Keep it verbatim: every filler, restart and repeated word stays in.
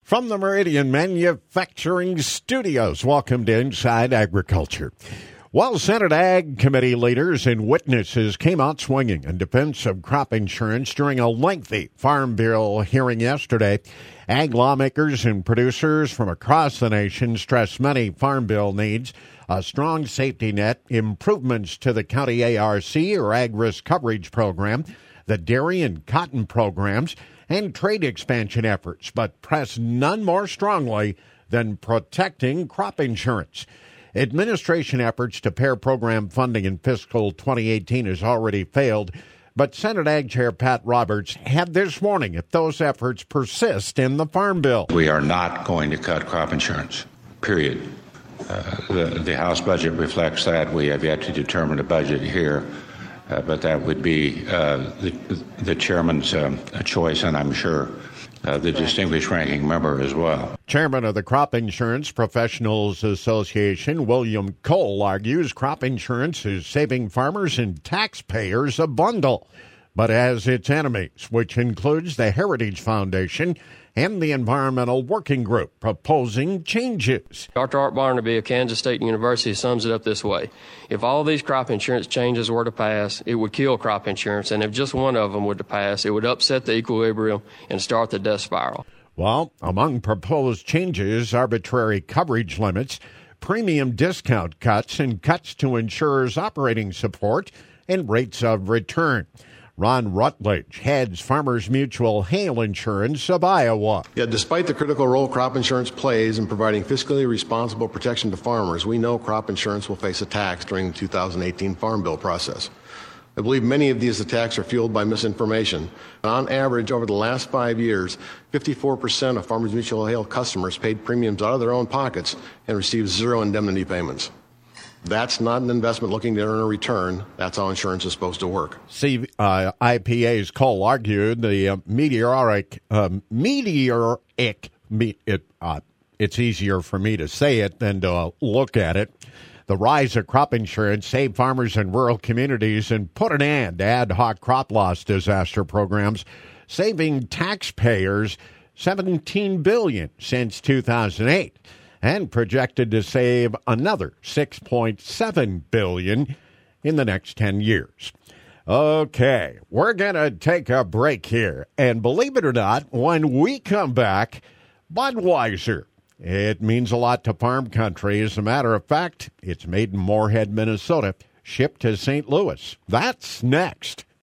From the Meridian Manufacturing Studios, welcome to Inside Agriculture. Well, Senate Ag Committee leaders and witnesses came out swinging in defense of crop insurance during a lengthy Farm Bill hearing yesterday. Ag lawmakers and producers from across the nation stressed many Farm Bill needs: a strong safety net, improvements to the county A R C or Ag Risk Coverage Program, the dairy and cotton programs, and trade expansion efforts, but pressed none more strongly than protecting crop insurance. Administration efforts to pair program funding in fiscal twenty eighteen has already failed, but Senate Ag Chair Pat Roberts had this warning if those efforts persist in the Farm Bill. We are not going to cut crop insurance, period. Uh, the, the House budget reflects that. We have yet to determine a budget here. Uh, but that would be uh, the, the chairman's um, choice, and I'm sure uh, the distinguished ranking member as well. Chairman of the Crop Insurance Professionals Association, William Cole, argues crop insurance is saving farmers and taxpayers a bundle, but has its enemies, which includes the Heritage Foundation and the Environmental Working Group, proposing changes. Doctor Art Barnaby of Kansas State University sums it up this way: if all these crop insurance changes were to pass, it would kill crop insurance, and if just one of them were to pass, it would upset the equilibrium and start the death spiral. Well, among proposed changes, arbitrary coverage limits, premium discount cuts, and cuts to insurers' operating support and rates of return. Ron Rutledge heads Farmers Mutual Hail Insurance of Iowa. Yet despite the critical role crop insurance plays in providing fiscally responsible protection to farmers, we know crop insurance will face attacks during the two thousand eighteen Farm Bill process. I believe many of these attacks are fueled by misinformation. On average, over the last five years, fifty-four percent of Farmers Mutual Hail customers paid premiums out of their own pockets and received zero indemnity payments. That's not an investment looking to earn a return. That's how insurance is supposed to work. See, uh, I P A's Cole argued the uh, meteoric, uh, meteoric, me, it, uh, it's easier for me to say it than to uh, look at it. The rise of crop insurance saved farmers in rural communities and put an end to ad hoc crop loss disaster programs, saving taxpayers seventeen billion dollars since two thousand eight. And projected to save another six point seven billion dollars in the next ten years. Okay, we're going to take a break here. And believe it or not, when we come back, Budweiser. It means a lot to farm country. As a matter of fact, it's made in Moorhead, Minnesota, shipped to Saint Louis. That's next.